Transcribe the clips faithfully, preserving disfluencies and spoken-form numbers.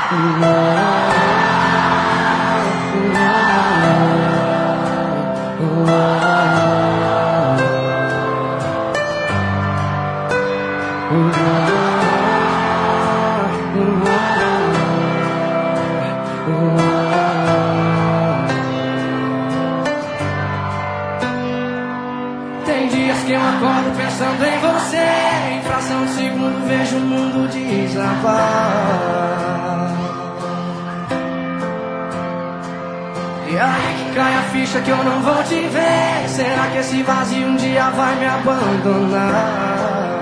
Tem dias que eu acordo pensando em você, em fração de segundo vejo o mundo desabar. E aí que cai a ficha que eu não vou te ver. Será que esse vazio um dia vai me abandonar?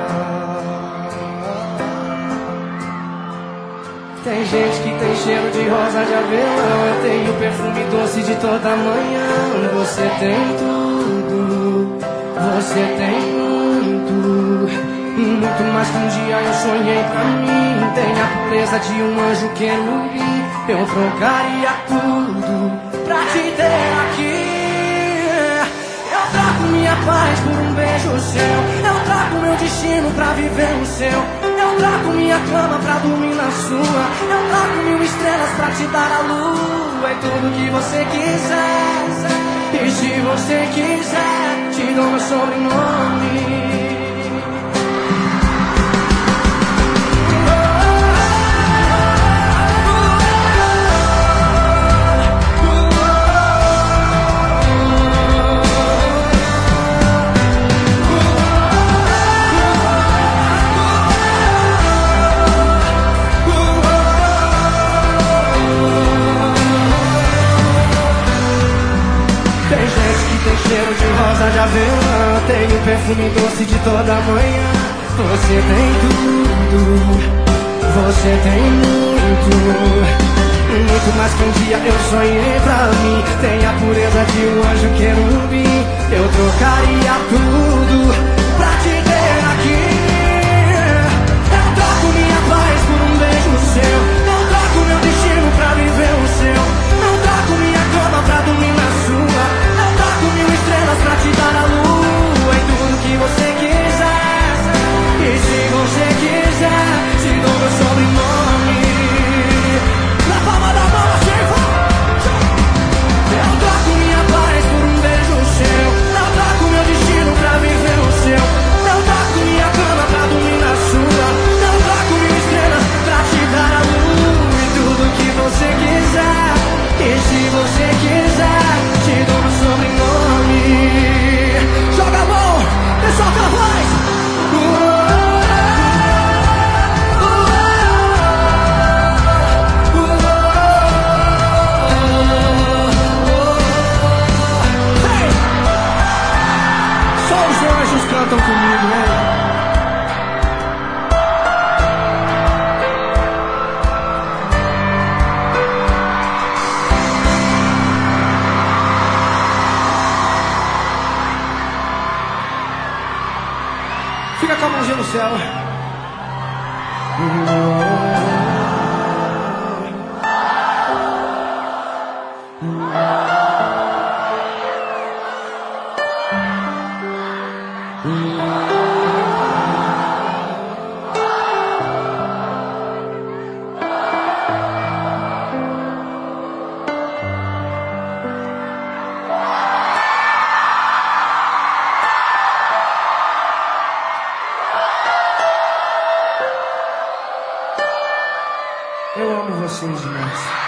Tem gente que tem cheiro de rosa de avelã, eu tenho perfume doce de toda manhã. Você tem tudo, você tem muito, muito mais que um dia eu sonhei pra mim. Tem a pureza de um anjo querubim. Eu trocaria tudo pra te ter aqui. Eu troco minha paz por um beijo seu. Eu troco meu destino pra viver o seu. Eu troco minha cama pra dormir na sua. Eu troco mil estrelas pra te dar a lua. E tudo que você quiser. E se você quiser, te dou meu sobrenome. Cheiro de rosa de avelã, tenho perfume doce de toda manhã. Você tem tudo, você tem muito, muito mais que um dia eu sonhei pra mim. Tem a pureza de um anjo querubim. Eu trocaria tudo pra te ter aqui. Eu troco minha paz por um beijo seu. Eu troco meu destino pra viver o seu. Eu troco minha cama pra dormir na sua. Mil estrelas pra te dar a lua. E tudo que você quiser. E se você quiser, te dou meu sobrenome. Na palma da mão assim vai. Eu troco minha paz por um beijo seu. Eu troco meu destino pra viver o seu. Eu troco minha cama pra dormir na sua. Eu troco mil estrelas pra te dar a lua. E tudo que você quiser. E se você quiser, te dou meu sobrenome. Joga a mão, pessoal, pela voz. Hey! Só os anjos cantam comigo, né? Fica com a mãozinha no céu. Eu amo vocês demais.